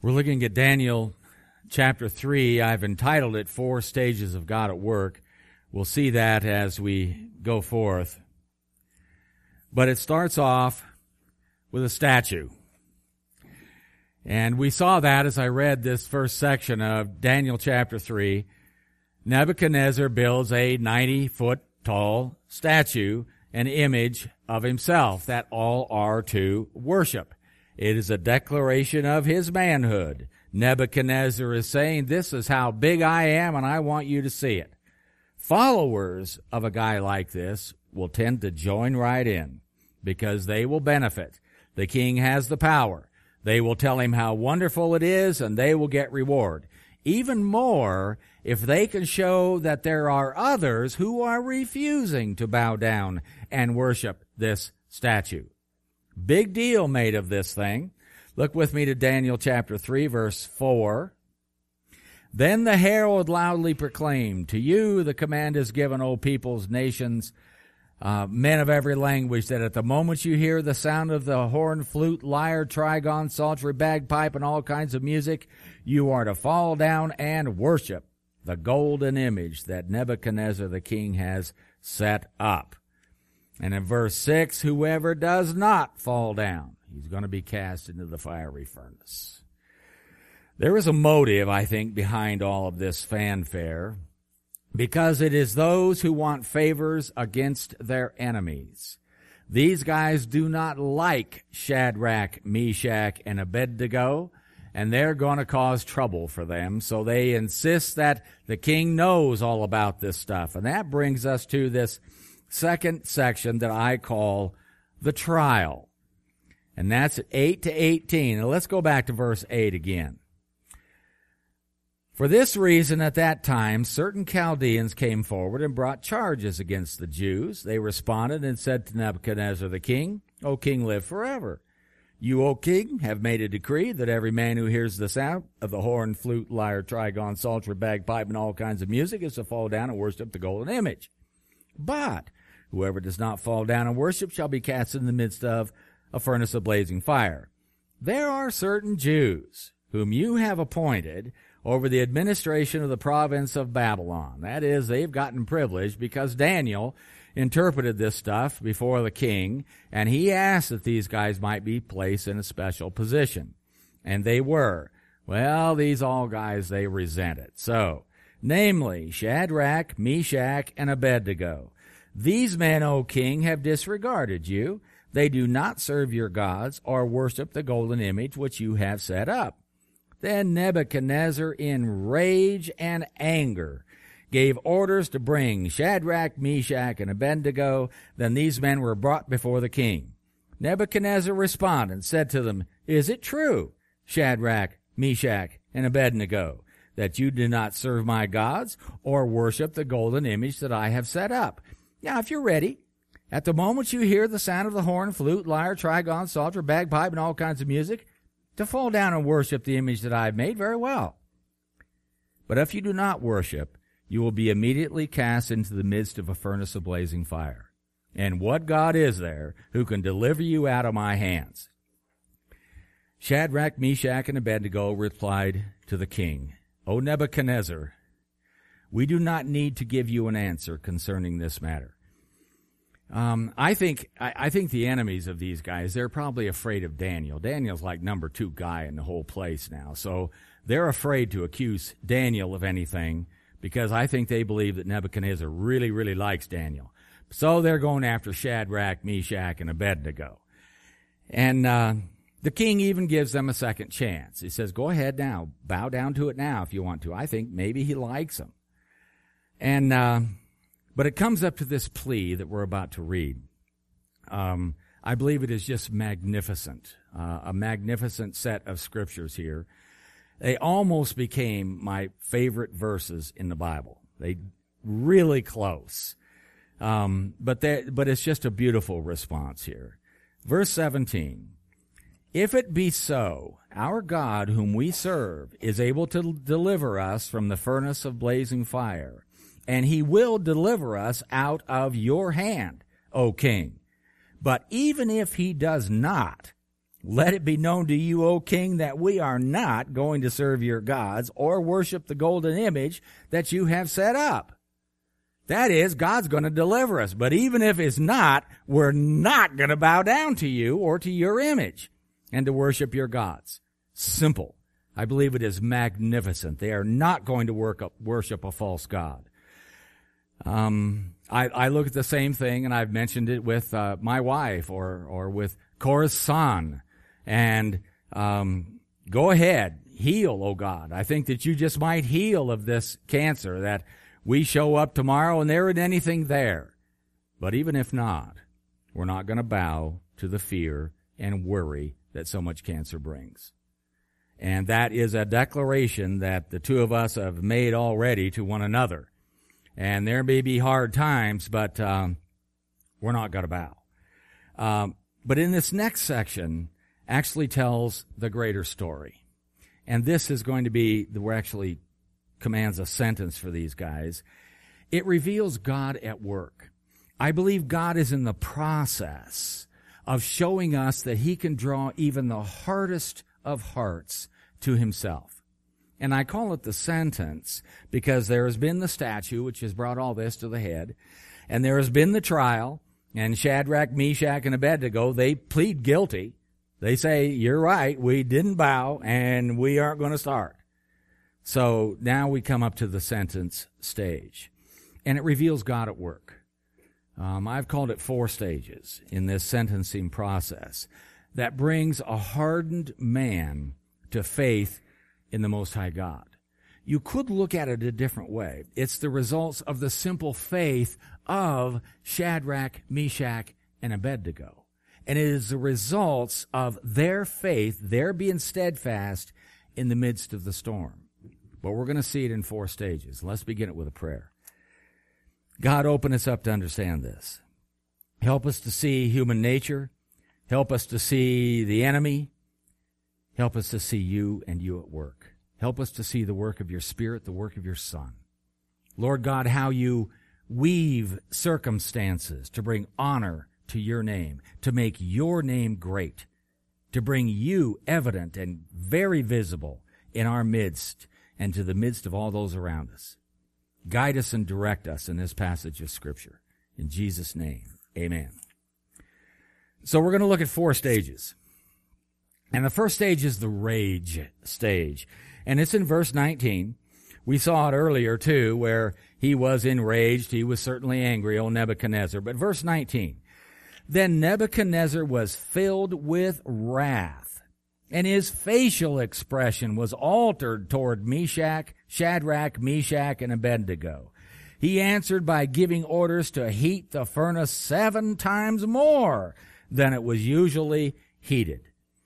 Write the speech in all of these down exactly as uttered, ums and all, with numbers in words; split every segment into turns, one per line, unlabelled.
We're looking at Daniel chapter three. I've entitled it Four Stages of God at Work. We'll see that as we go forth. But it starts off with a statue. And we saw that as I read this first section of Daniel chapter three. Nebuchadnezzar builds a ninety-foot tall statue, an image of himself that all are to worship. It is a declaration of his manhood. Nebuchadnezzar is saying, this is how big I am, and I want you to see it. Followers of a guy like this will tend to join right in because they will benefit. The king has the power. They will tell him how wonderful it is, and they will get reward. Even more if they can show that there are others who are refusing to bow down and worship this statue. Big deal made of this thing. Look with me to Daniel chapter three, verse four. Then the herald loudly proclaimed, to you the command is given, O peoples, nations, uh, men of every language, that at the moment you hear the sound of the horn, flute, lyre, trigon, psaltery, bagpipe, and all kinds of music, you are to fall down and worship the golden image that Nebuchadnezzar the king has set up. And in verse six, whoever does not fall down, he's going to be cast into the fiery furnace. There is a motive, I think, behind all of this fanfare, because it is those who want favors against their enemies. These guys do not like Shadrach, Meshach, and Abednego, and they're going to cause trouble for them. So they insist that the king knows all about this stuff. And that brings us to this second section that I call the trial. And that's at eight to eighteen. Now let's go back to verse eight again. For this reason, at that time, certain Chaldeans came forward and brought charges against the Jews. They responded and said to Nebuchadnezzar the king, O king, live forever. You, O king, have made a decree that every man who hears the sound of the horn, flute, lyre, trigon, psaltery, bagpipe, and all kinds of music is to fall down and worship the golden image. But whoever does not fall down and worship shall be cast in the midst of a furnace of blazing fire. There are certain Jews whom you have appointed over the administration of the province of Babylon. That is, they've gotten privilege because Daniel interpreted this stuff before the king, and he asked that these guys might be placed in a special position. And they were. Well, these all guys, they resent it. So, namely, Shadrach, Meshach, and Abednego. These men, O king, have disregarded you. They do not serve your gods or worship the golden image which you have set up. Then Nebuchadnezzar, in rage and anger, gave orders to bring Shadrach, Meshach, and Abednego. Then these men were brought before the king. Nebuchadnezzar responded and said to them, Is it true, Shadrach, Meshach, and Abednego, that you do not serve my gods or worship the golden image that I have set up? Now, if you're ready, at the moment you hear the sound of the horn, flute, lyre, trigon, psalter, bagpipe, and all kinds of music, to fall down and worship the image that I have made, very well. But if you do not worship, you will be immediately cast into the midst of a furnace of blazing fire. And what God is there who can deliver you out of my hands? Shadrach, Meshach, and Abednego replied to the king, O Nebuchadnezzar, we do not need to give you an answer concerning this matter. Um, I think I, I think the enemies of these guys, they're probably afraid of Daniel. Daniel's like number two guy in the whole place now. So they're afraid to accuse Daniel of anything because I think they believe that Nebuchadnezzar really, really likes Daniel. So they're going after Shadrach, Meshach, and Abednego. And uh, the king even gives them a second chance. He says, go ahead now. Bow down to it now if you want to. I think maybe he likes them. And... Uh, But it comes up to this plea that we're about to read. Um, I believe it is just magnificent, uh, a magnificent set of scriptures here. They almost became my favorite verses in the Bible. They really close. Um, but they, but it's just a beautiful response here. Verse seventeen. If it be so, our God whom we serve is able to deliver us from the furnace of blazing fire, and he will deliver us out of your hand, O king. But even if he does not, Let it be known to you, O king, that we are not going to serve your gods or worship the golden image that you have set up. That is, God's going to deliver us. But even if it's not, we're not going to bow down to you or to your image and to worship your gods. Simple. I believe it is magnificent. They are not going to work up, worship a false god. Um, I, I look at the same thing, and I've mentioned it with uh, my wife or or with Cora's son. And um, go ahead, heal, oh God. I think that you just might heal of this cancer, that we show up tomorrow and there isn't anything there. But even if not, we're not going to bow to the fear and worry that so much cancer brings. And that is a declaration that the two of us have made already to one another. And there may be hard times, but um, we're not going to bow. Um, but in this next section actually tells the greater story. And this is going to be, we're actually commands a sentence for these guys. It reveals God at work. I believe God is in the process of showing us that he can draw even the hardest of hearts to himself. And I call it the sentence because there has been the statue, which has brought all this to the head, and there has been the trial, and Shadrach, Meshach, and Abednego, they plead guilty. They say, you're right, we didn't bow, and we aren't going to start. So now we come up to the sentence stage, and it reveals God at work. Um, I've called it four stages in this sentencing process that brings a hardened man to faith in the Most High God. You could look at it a different way. It's the results of the simple faith of Shadrach, Meshach, and Abednego. And it is the results of their faith, their being steadfast in the midst of the storm. But we're going to see it in four stages. Let's begin it with a prayer. God, open us up to understand this. Help us to see human nature. Help us to see the enemy. Help us to see you and you at work. Help us to see the work of your Spirit, the work of your Son. Lord God, how you weave circumstances to bring honor to your name, to make your name great, to bring you evident and very visible in our midst and to the midst of all those around us. Guide us and direct us in this passage of Scripture. In Jesus' name, amen. So we're going to look at four stages. And the first stage is the rage stage. And it's in verse nineteen. We saw it earlier, too, where he was enraged. He was certainly angry, old Nebuchadnezzar. But verse nineteen. Then Nebuchadnezzar was filled with wrath, and his facial expression was altered toward Meshach, Shadrach, Meshach, and Abednego. He answered by giving orders to heat the furnace seven times more than it was usually heated.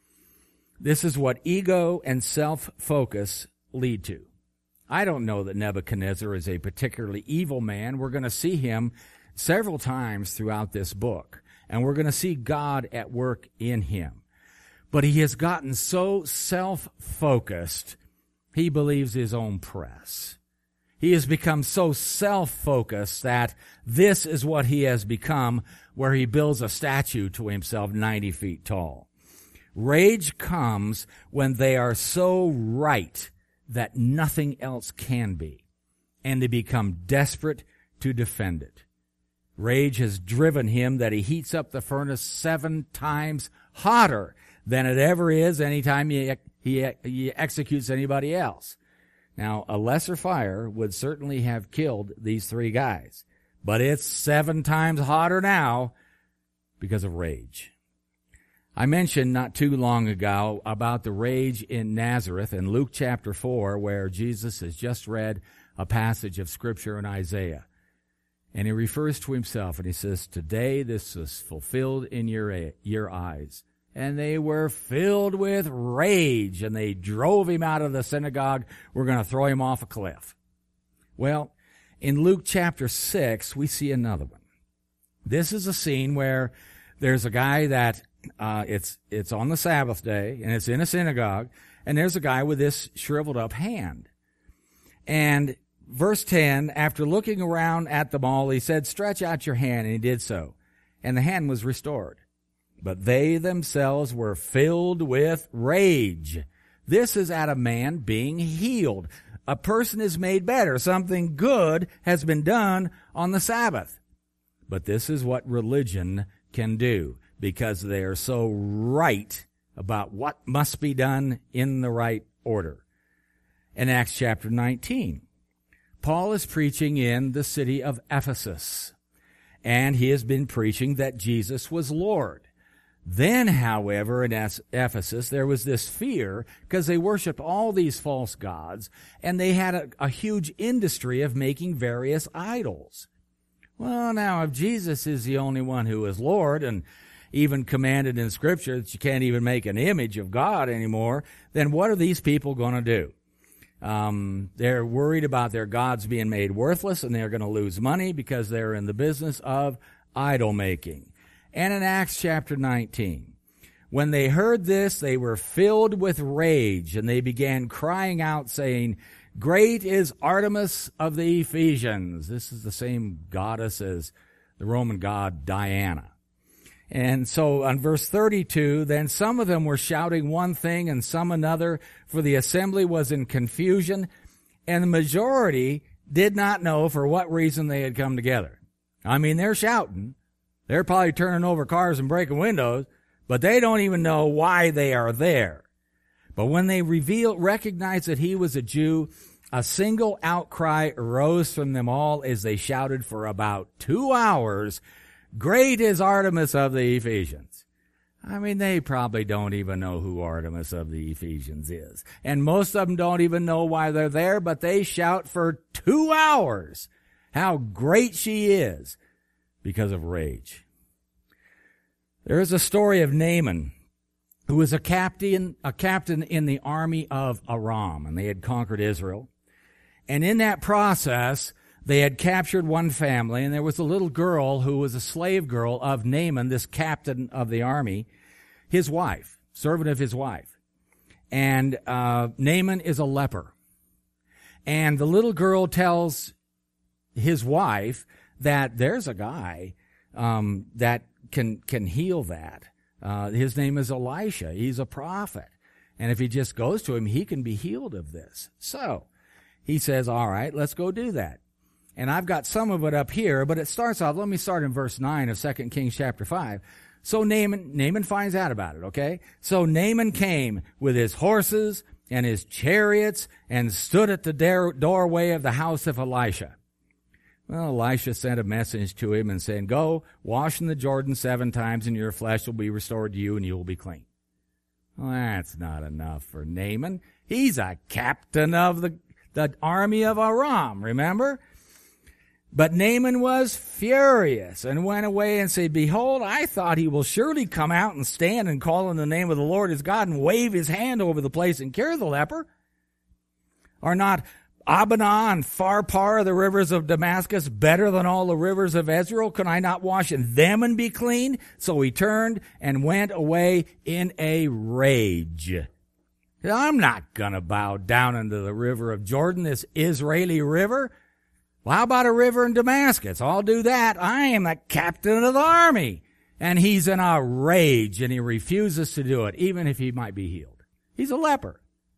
This is what ego and self-focus lead to. I don't know that Nebuchadnezzar is a particularly evil man. We're going to see him several times throughout this book, and we're going to see God at work in him. But he has gotten so self-focused, he believes his own press. He has become so self-focused that this is what he has become, where he builds a statue to himself ninety feet tall. Rage comes when they are so right that nothing else can be, and they become desperate to defend it. Rage has driven him that he heats up the furnace seven times hotter than it ever is anytime he, he, he executes anybody else. Now, a lesser fire would certainly have killed these three guys, but it's seven times hotter now because of rage. I mentioned not too long ago about the rage in Nazareth in Luke chapter four, where Jesus has just read a passage of Scripture in Isaiah. And he refers to himself, and he says, today this was fulfilled in your, your eyes. And they were filled with rage, and they drove him out of the synagogue. We're going to throw him off a cliff. Well, in Luke chapter six, we see another one. This is a scene where there's a guy that uh, it's it's on the Sabbath day, and it's in a synagogue, and there's a guy with this shriveled up hand. And verse ten, after looking around at them all, he said, stretch out your hand, and he did so. And the hand was restored. but they themselves were filled with rage. This is at a man being healed. A person is made better. Something good has been done on the Sabbath. But this is what religion can do, because they are so right about what must be done in the right order. In Acts chapter nineteen, Paul is preaching in the city of Ephesus, and he has been preaching that Jesus was Lord. Then, however, in Ephesus, there was this fear because they worshiped all these false gods, and they had a, a huge industry of making various idols. Well, now, if Jesus is the only one who is Lord, and even commanded in Scripture that you can't even make an image of God anymore, then what are these people going to do? Um, they're worried about their gods being made worthless, and they're going to lose money because they're in the business of idol making. And in Acts chapter nineteen, when they heard this, they were filled with rage, and they began crying out, saying, "Great is Artemis of the Ephesians." This is the same goddess as the Roman god Diana. And so on verse thirty-two, then some of them were shouting one thing and some another, for the assembly was in confusion, and the majority did not know for what reason they had come together. I mean, they're shouting. They're probably turning over cars and breaking windows, but they don't even know why they are there. But when they revealed, recognized that he was a Jew, a single outcry arose from them all as they shouted for about two hours, "Great is Artemis of the Ephesians." I mean, they probably don't even know who Artemis of the Ephesians is. And most of them don't even know why they're there, but they shout for two hours how great she is because of rage. There is a story of Naaman, who was a captain, a captain in the army of Aram, and they had conquered Israel. And in that process, they had captured one family, and there was a little girl who was a slave girl of Naaman, this captain of the army, his wife, servant of his wife. And uh, Naaman is a leper. And the little girl tells his wife that there's a guy um, that can can heal that. Uh, his name is Elisha. He's a prophet. And if he just goes to him, he can be healed of this. So he says, all right, let's go do that. And I've got some of it up here, but it starts off, let me start in verse nine of Second Kings chapter five. So Naaman, Naaman finds out about it, okay? So Naaman came with his horses and his chariots and stood at the doorway of the house of Elisha. Well, Elisha sent a message to him and said, "Go, wash in the Jordan seven times, and your flesh will be restored to you, and you will be clean." Well, that's not enough for Naaman. He's a captain of the, the army of Aram, remember? But Naaman was furious and went away and said, "Behold, I thought he will surely come out and stand and call on the name of the Lord his God and wave his hand over the place and cure the leper. Are not Abana and Pharpar, the rivers of Damascus, better than all the rivers of Israel? Can I not wash in them and be clean?" So he turned and went away in a rage. I'm not going to bow down into the river of Jordan, this Israeli river. Well, how about a river in Damascus? I'll do that. I am the captain of the army. And he's in a rage, and he refuses to do it, even if he might be healed. He's a leper.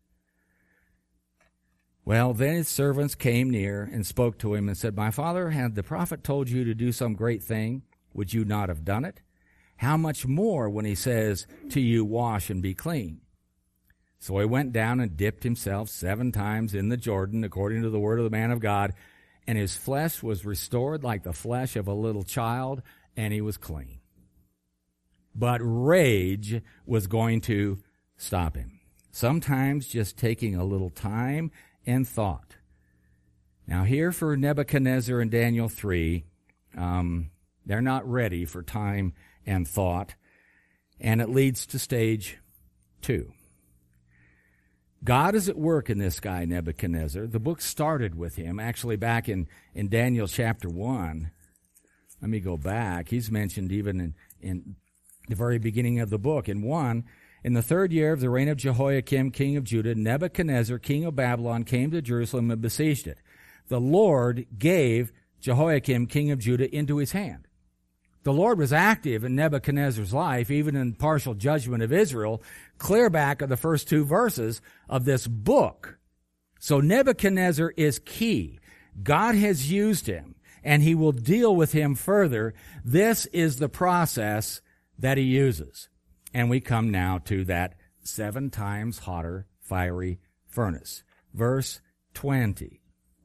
Well, then his servants came near and spoke to him and said, "My father, had the prophet told you to do some great thing, would you not have done it? How much more when he says to you, wash and be clean?" So he went down and dipped himself seven times in the Jordan, according to the word of the man of God, and his flesh was restored like the flesh of a little child, and he was clean. But rage was going to stop him. Sometimes just taking a little time and thought. Now here for Nebuchadnezzar in Daniel three, um, they're not ready for time and thought, and it leads to stage two. God is at work in this guy, Nebuchadnezzar. The book started with him, actually back in, in Daniel chapter one. Let me go back. He's mentioned even in, in the very beginning of the book. In one, in the third year of the reign of Jehoiakim, king of Judah, Nebuchadnezzar, king of Babylon, came to Jerusalem and besieged it. The Lord gave Jehoiakim, king of Judah, into his hand The Lord was active in Nebuchadnezzar's life, even in partial judgment of Israel, clear back of the first two verses of this book. So Nebuchadnezzar is key. God has used him, and he will deal with him further. This is the process that he uses. And we come now to that seven times hotter fiery furnace. Verse twenty.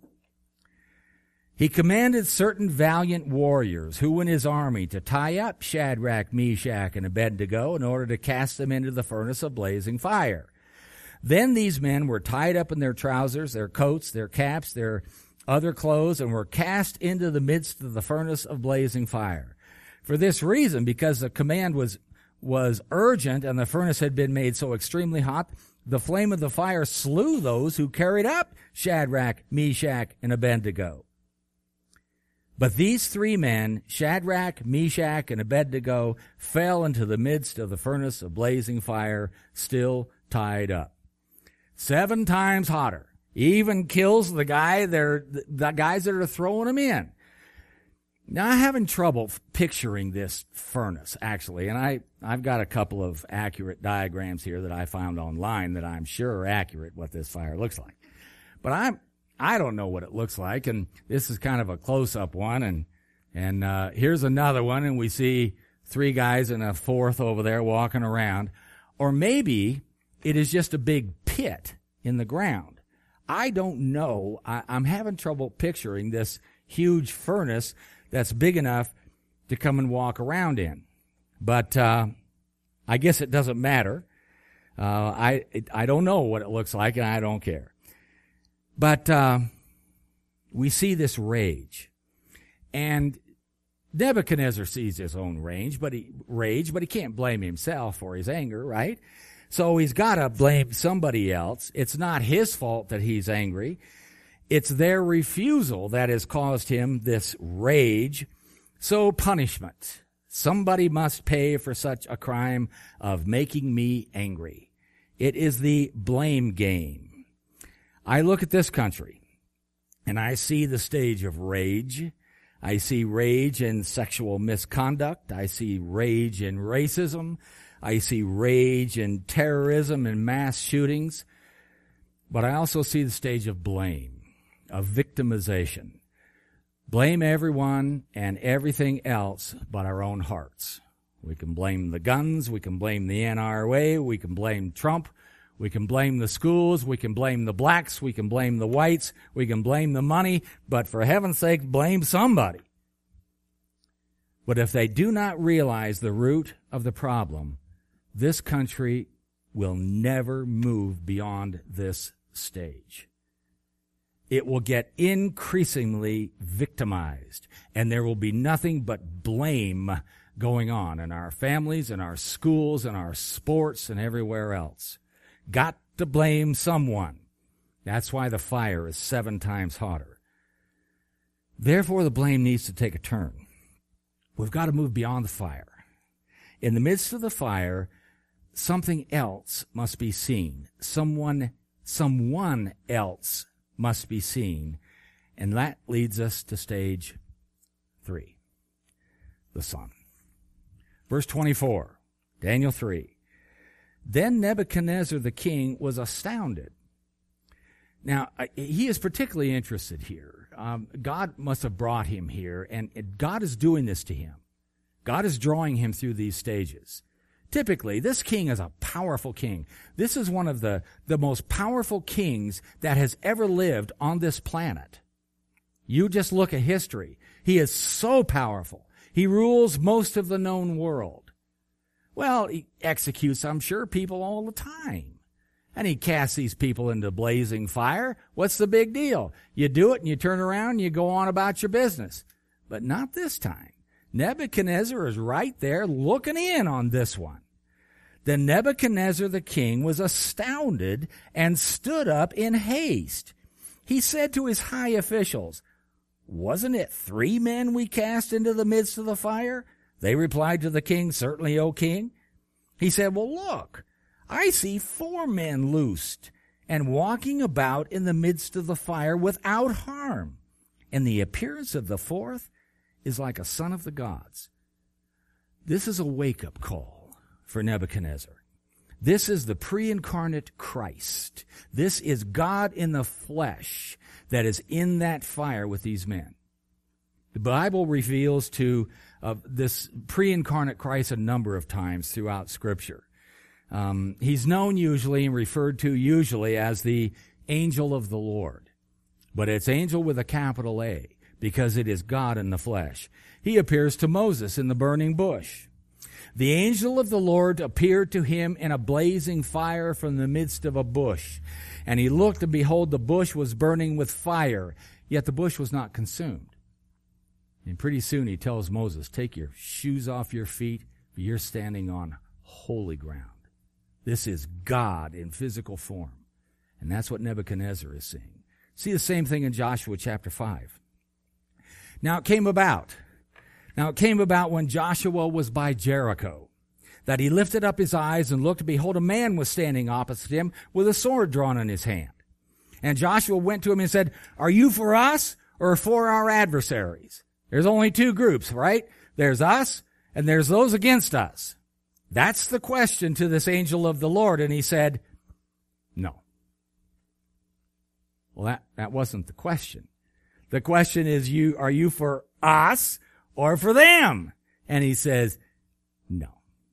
He commanded certain valiant warriors who were in his army to tie up Shadrach, Meshach, and Abednego in order to cast them into the furnace of blazing fire. Then these men were tied up in their trousers, their coats, their caps, their other clothes, and were cast into the midst of the furnace of blazing fire. For this reason, because the command was, was urgent and the furnace had been made so extremely hot, the flame of the fire slew those who carried up Shadrach, Meshach, and Abednego. But these three men, Shadrach, Meshach, and Abednego, fell into the midst of the furnace of blazing fire, still tied up. Seven times hotter. Even kills the guy, they're, the guys that are throwing them in. Now, I'm having trouble picturing this furnace, actually, and I, I've got a couple of accurate diagrams here that I found online that I'm sure are accurate what this fire looks like. But I'm, I don't know what it looks like, and this is kind of a close-up one, and and uh, here's another one, and we see three guys and a fourth over there walking around. Or maybe it is just a big pit in the ground. I don't know. I, I'm having trouble picturing this huge furnace that's big enough to come and walk around in. But uh, I guess it doesn't matter. Uh, I it, I don't know what it looks like, and I don't care. But uh, we see this rage, and Nebuchadnezzar sees his own rage, but he rage, but he can't blame himself for his anger, right? So he's got to blame somebody else. It's not his fault that he's angry. It's their refusal that has caused him this rage. So punishment. Somebody must pay for such a crime of making me angry. It is the blame game. I look at this country, and I see the stage of rage. I see rage in sexual misconduct. I see rage in racism. I see rage in terrorism and mass shootings. But I also see the stage of blame, of victimization. Blame everyone and everything else but our own hearts. We can blame the guns. We can blame the N R A. We can blame Trump. We can blame the schools, we can blame the blacks, we can blame the whites, we can blame the money, but for heaven's sake, blame somebody. But if they do not realize the root of the problem, this country will never move beyond this stage. It will get increasingly victimized, and there will be nothing but blame going on in our families, in our schools, in our sports, and everywhere else. Got to blame someone. That's why the fire is seven times hotter. Therefore, the blame needs to take a turn. We've got to move beyond the fire. In the midst of the fire, something else must be seen. Someone, someone else must be seen. And that leads us to stage three, the Son. Verse twenty-four, Daniel three. Then Nebuchadnezzar the king was astounded. Now, he is particularly interested here. Um, God must have brought him here, and God is doing this to him. God is drawing him through these stages. Typically, this king is a powerful king. This is one of the, the most powerful kings that has ever lived on this planet. You just look at history. He is so powerful. He rules most of the known world. Well, he executes, I'm sure, people all the time. And he casts these people into blazing fire. What's the big deal? You do it and you turn around and you go on about your business. But not this time. Nebuchadnezzar is right there looking in on this one. Then Nebuchadnezzar the king was astounded and stood up in haste. He said to his high officials, "Wasn't it three men we cast into the midst of the fire?" They replied to the king, "Certainly, O king." He said, "Well, look, I see four men loosed and walking about in the midst of the fire without harm. And the appearance of the fourth is like a son of the gods." This is a wake-up call for Nebuchadnezzar. This is the pre-incarnate Christ. This is God in the flesh that is in that fire with these men. The Bible reveals to uh, this pre-incarnate Christ a number of times throughout Scripture. Um, he's known usually and referred to usually as the angel of the Lord. But it's angel with a capital A because it is God in the flesh. He appears to Moses in the burning bush. The angel of the Lord appeared to him in a blazing fire from the midst of a bush. And he looked, and behold, the bush was burning with fire, yet the bush was not consumed. And pretty soon he tells Moses, take your shoes off your feet, for you're standing on holy ground. This is God in physical form. And that's what Nebuchadnezzar is seeing. See the same thing in Joshua chapter five. Now it came about, now it came about when Joshua was by Jericho, that he lifted up his eyes and looked, and behold, a man was standing opposite him with a sword drawn in his hand. And Joshua went to him and said, are you for us or for our adversaries? There's only two groups, right? There's us and there's those against us. That's the question to this angel of the Lord. And he said, no. Well, that, that wasn't the question. The question is, you, are you for us or for them? And he says, no.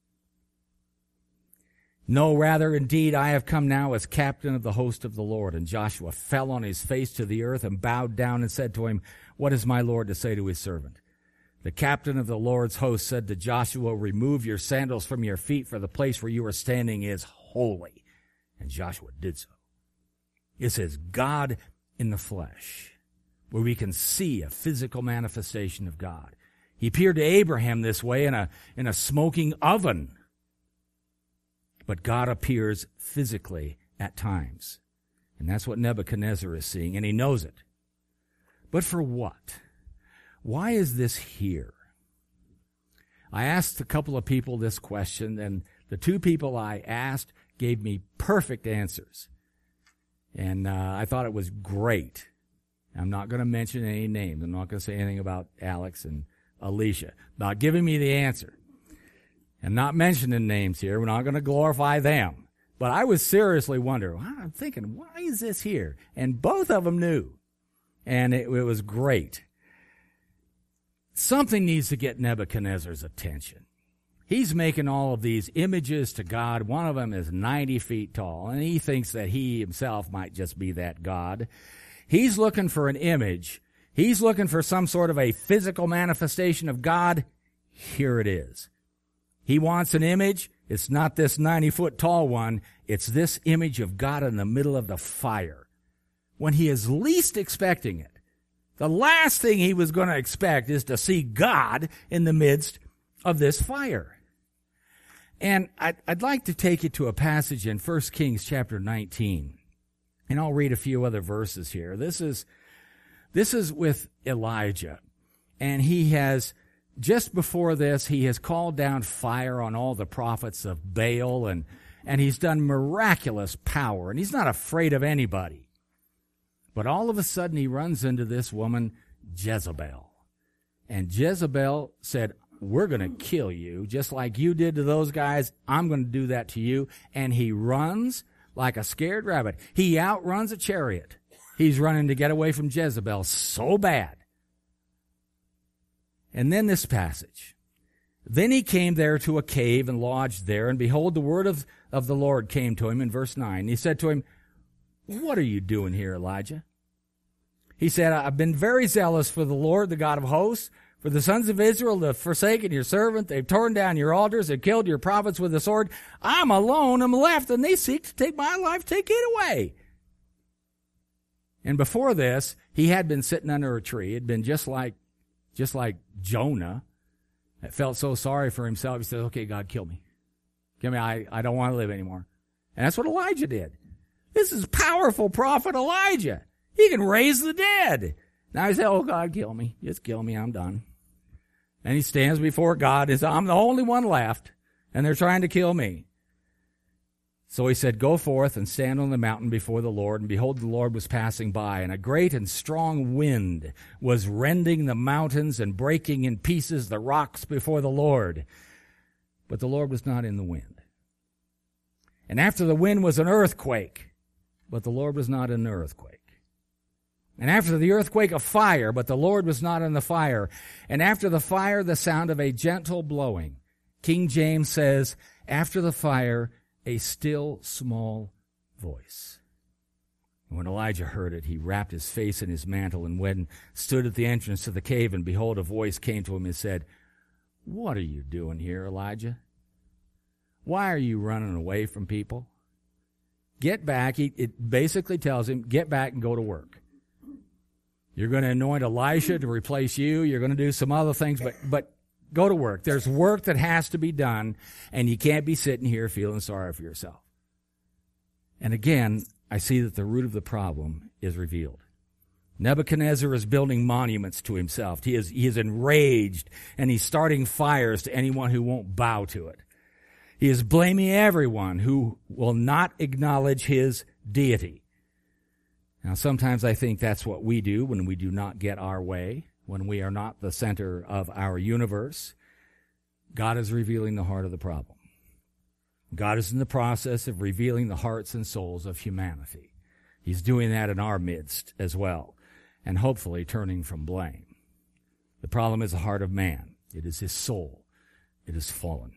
No, rather, indeed, I have come now as captain of the host of the Lord. And Joshua fell on his face to the earth and bowed down and said to him, what is my Lord to say to his servant? The captain of the Lord's host said to Joshua, remove your sandals from your feet, for the place where you are standing is holy. And Joshua did so. It says God in the flesh, where we can see a physical manifestation of God. He appeared to Abraham this way in a, in a smoking oven. But God appears physically at times. And that's what Nebuchadnezzar is seeing, and he knows it. But for what? Why is this here? I asked a couple of people this question, and the two people I asked gave me perfect answers. And uh, I thought it was great. I'm not going to mention any names. I'm not going to say anything about Alex and Alicia. Not giving me the answer. And not mentioning names here. We're not going to glorify them. But I was seriously wondering, I'm thinking, why is this here? And both of them knew. And it, it was great. Something needs to get Nebuchadnezzar's attention. He's making all of these images to God. One of them is ninety feet tall, and he thinks that he himself might just be that God. He's looking for an image. He's looking for some sort of a physical manifestation of God. Here it is. He wants an image. It's not this ninety-foot tall one. It's this image of God in the middle of the fire. When he is least expecting it. The last thing he was going to expect is to see God in the midst of this fire. And I'd, I'd like to take you to a passage in First Kings chapter nineteen. And I'll read a few other verses here. This is, this is with Elijah. And he has, just before this, he has called down fire on all the prophets of Baal, and, and he's done miraculous power. And he's not afraid of anybody. But all of a sudden he runs into this woman, Jezebel. And Jezebel said, we're going to kill you, just like you did to those guys. I'm going to do that to you. And he runs like a scared rabbit. He outruns a chariot. He's running to get away from Jezebel so bad. And then this passage. Then he came there to a cave and lodged there. And behold, the word of, of the Lord came to him in verse nine. He said to him, what are you doing here, Elijah? He said, I've been very zealous for the Lord, the God of hosts. For the sons of Israel have forsaken your servant. They've torn down your altars. They've killed your prophets with the sword. I'm alone. I'm left, and they seek to take my life. Take it away. And before this, he had been sitting under a tree. It had been just like, just like Jonah. That felt so sorry for himself. He said, okay, God, kill me. Kill me. I, I don't want to live anymore. And that's what Elijah did. This is powerful prophet Elijah. He can raise the dead. Now he said, oh, God, kill me. Just kill me. I'm done. And he stands before God and says, I'm the only one left, and they're trying to kill me. So he said, go forth and stand on the mountain before the Lord. And behold, the Lord was passing by, and a great and strong wind was rending the mountains and breaking in pieces the rocks before the Lord. but the Lord was not in the wind. And after the wind was an earthquake, but the Lord was not in the earthquake. And after the earthquake, a fire, but the Lord was not in the fire. And after the fire, the sound of a gentle blowing. King James says, after the fire, a still small voice. And when Elijah heard it, he wrapped his face in his mantle and went and stood at the entrance to the cave. And behold, a voice came to him and said, what are you doing here, Elijah? Why are you running away from people? Get back. It basically tells him, get back and go to work. You're going to anoint Elisha to replace you. You're going to do some other things, but, but go to work. There's work that has to be done, and you can't be sitting here feeling sorry for yourself. And again, I see that the root of the problem is revealed. Nebuchadnezzar is building monuments to himself. He is, he is enraged, and he's starting fires to anyone who won't bow to it. He is blaming everyone who will not acknowledge his deity. Now, sometimes I think that's what we do when we do not get our way, when we are not the center of our universe. God is revealing the heart of the problem. God is in the process of revealing the hearts and souls of humanity. He's doing that in our midst as well, and hopefully turning from blame. The problem is the heart of man. It is his soul. It is fallen.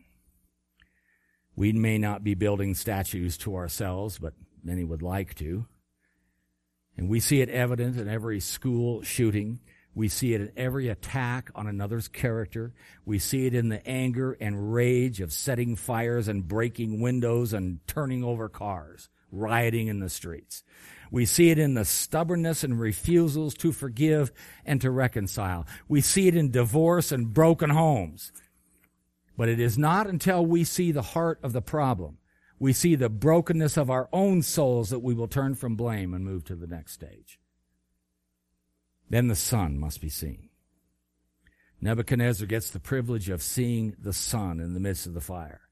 We may not be building statues to ourselves, but many would like to. And we see it evident in every school shooting. We see it in every attack on another's character. We see it in the anger and rage of setting fires and breaking windows and turning over cars, rioting in the streets. We see it in the stubbornness and refusals to forgive and to reconcile. We see it in divorce and broken homes. But it is not until we see the heart of the problem, we see the brokenness of our own souls, that we will turn from blame and move to the next stage. Then the sun must be seen. Nebuchadnezzar gets the privilege of seeing the sun in the midst of the fire.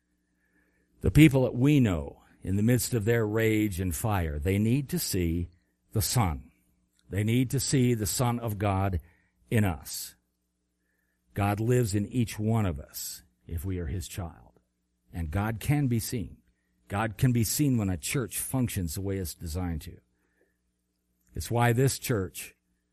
The people that we know, in the midst of their rage and fire, they need to see the sun. They need to see the Son of God in us. God lives in each one of us if we are his child. And God can be seen. God can be seen when a church functions the way it's designed to. It's why this church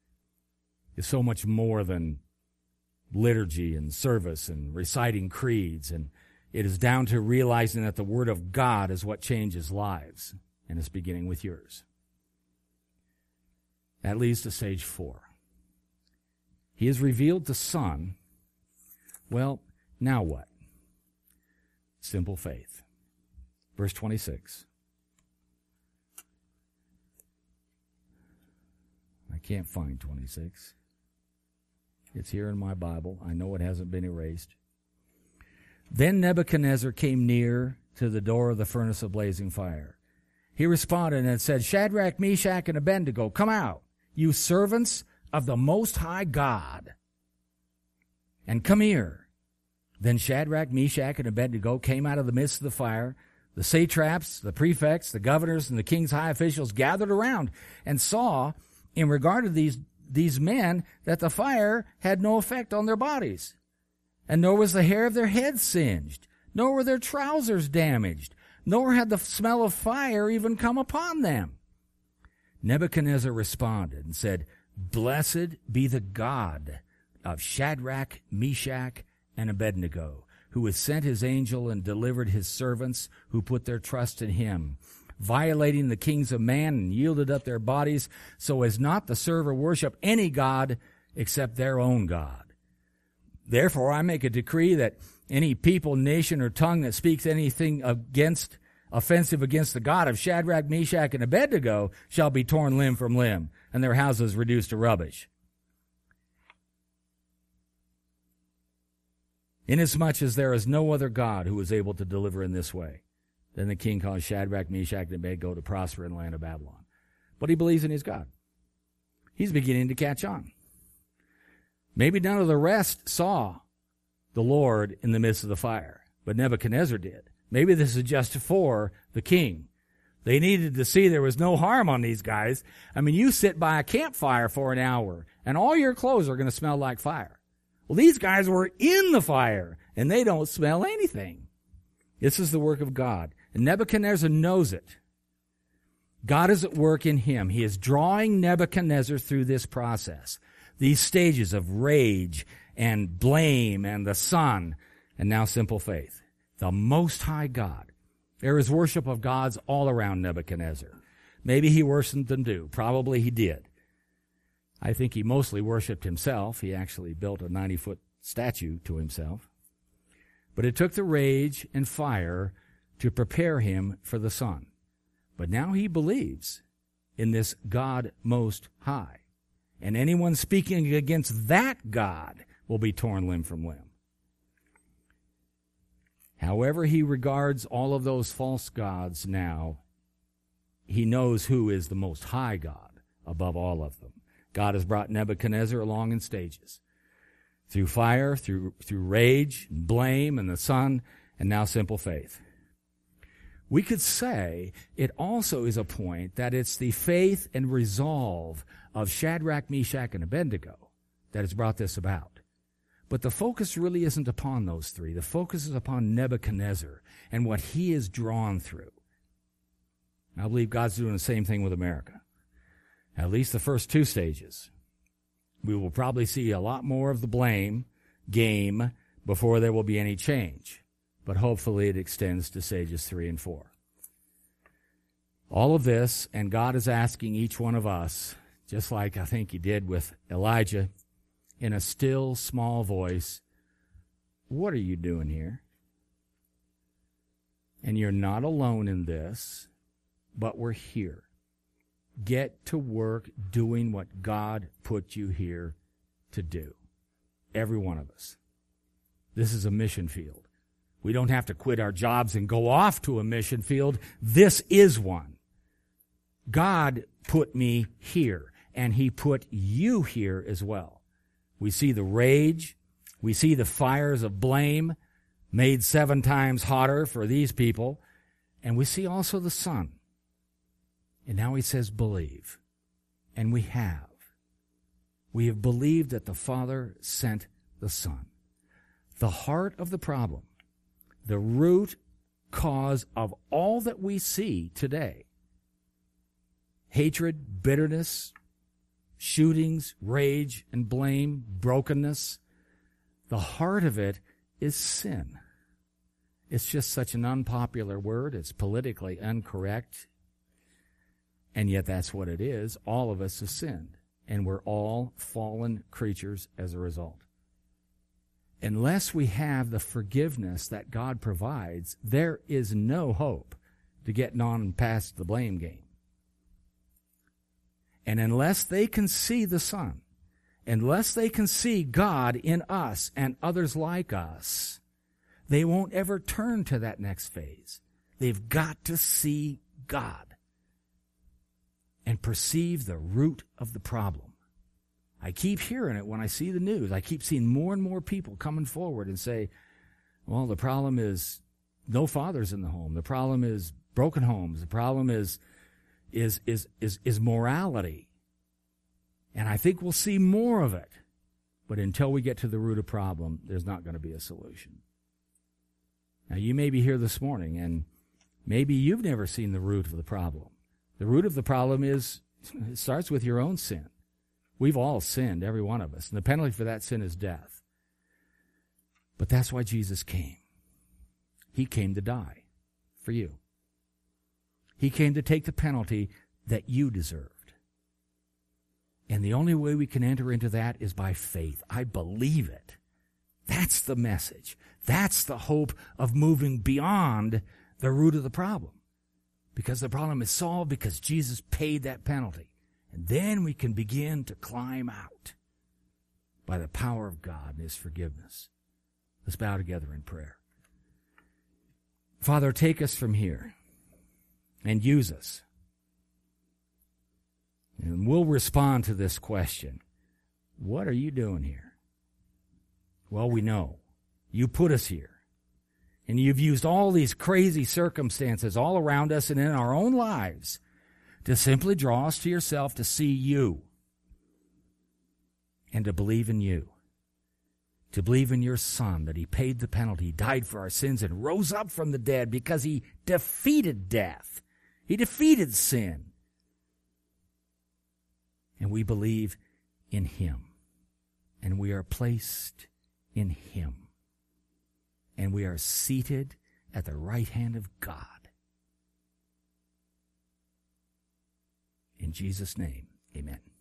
is so much more than liturgy and service and reciting creeds. And it is down to realizing that the Word of God is what changes lives. And it's beginning with yours. That leads to stage four. He has revealed the Son. Well, now what? Simple faith. Verse twenty-six. I can't find twenty-six. It's here in my Bible. I know it hasn't been erased. Then Nebuchadnezzar came near to the door of the furnace of blazing fire. He responded and said, Shadrach, Meshach, and Abednego, come out, you servants of the Most High God, and come here. Then Shadrach, Meshach, and Abednego came out of the midst of the fire. The satraps, the prefects, the governors, and the king's high officials gathered around and saw, in regard to these, these men, that the fire had no effect on their bodies. And nor was the hair of their heads singed, nor were their trousers damaged, nor had the smell of fire even come upon them. Nebuchadnezzar responded and said, Blessed be the God of Shadrach, Meshach, and Abednego, who has sent his angel and delivered his servants who put their trust in him, violating the kings of man and yielded up their bodies so as not to serve or worship any god except their own God. Therefore I make a decree that any people, nation, or tongue that speaks anything against, offensive against the God of Shadrach, Meshach, and Abednego shall be torn limb from limb, and their houses reduced to rubbish. Inasmuch as there is no other God who is able to deliver in this way. Then the king caused Shadrach, Meshach, and Abednego to prosper in the land of Babylon. But he believes in his God. He's beginning to catch on. Maybe none of the rest saw the Lord in the midst of the fire, but Nebuchadnezzar did. Maybe this is just for the king. They needed to see there was no harm on these guys. I mean, you sit by a campfire for an hour, and all your clothes are going to smell like fire. Well, these guys were in the fire, and they don't smell anything. This is the work of God. And Nebuchadnezzar knows it. God is at work in him. He is drawing Nebuchadnezzar through this process, these stages of rage and blame and the sun, and now simple faith. The Most High God. There is worship of gods all around Nebuchadnezzar. Maybe he worshiped them too. Probably he did. I think he mostly worshiped himself. He actually built a ninety-foot statue to himself. But it took the rage and fire to prepare him for the sun. But now he believes in this God Most High. And anyone speaking against that God will be torn limb from limb. However he regards all of those false gods now, he knows who is the Most High God above all of them. God has brought Nebuchadnezzar along in stages. Through fire, through, through rage, and blame, and the sun, and now simple faith. We could say it also is a point that it's the faith and resolve of Shadrach, Meshach, and Abednego that has brought this about. But the focus really isn't upon those three. The focus is upon Nebuchadnezzar and what he is drawn through. I believe God's doing the same thing with America. At least the first two stages. We will probably see a lot more of the blame game before there will be any change. But hopefully it extends to stages three and four. All of this, and God is asking each one of us, just like I think he did with Elijah, in a still, small voice, what are you doing here? And you're not alone in this, but we're here. Get to work doing what God put you here to do. Every one of us. This is a mission field. We don't have to quit our jobs and go off to a mission field. This is one. God put me here, and he put you here as well. We see the rage. We see the fires of blame made seven times hotter for these people. And we see also the sun. And now he says, believe. And we have. We have believed that the Father sent the Son. The heart of the problem, the root cause of all that we see today, hatred, bitterness, shootings, rage, and blame, brokenness, the heart of it is sin. It's just such an unpopular word. It's politically incorrect. And yet that's what it is. All of us have sinned. And we're all fallen creatures as a result. Unless we have the forgiveness that God provides, there is no hope to getting on past the blame game. And unless they can see the Son, unless they can see God in us and others like us, they won't ever turn to that next phase. They've got to see God and perceive the root of the problem. I keep hearing it when I see the news. I keep seeing more and more people coming forward and say, well, the problem is no fathers in the home. The problem is broken homes. The problem is is is is is morality. And I think we'll see more of it. But until we get to the root of the problem, there's not going to be a solution. Now, you may be here this morning, and maybe you've never seen the root of the problem. The root of the problem is, it starts with your own sin. We've all sinned, every one of us. And the penalty for that sin is death. But that's why Jesus came. He came to die for you. He came to take the penalty that you deserved. And the only way we can enter into that is by faith. I believe it. That's the message. That's the hope of moving beyond the root of the problem. Because the problem is solved because Jesus paid that penalty. And then we can begin to climb out by the power of God and his forgiveness. Let's bow together in prayer. Father, take us from here and use us. And we'll respond to this question. What are you doing here? Well, we know. You put us here. And you've used all these crazy circumstances all around us and in our own lives to simply draw us to yourself, to see you and to believe in you. to believe in your Son, that he paid the penalty, died for our sins, and rose up from the dead because he defeated death. He defeated sin. And we believe in him. And we are placed in him. And we are seated at the right hand of God. In Jesus' name, amen.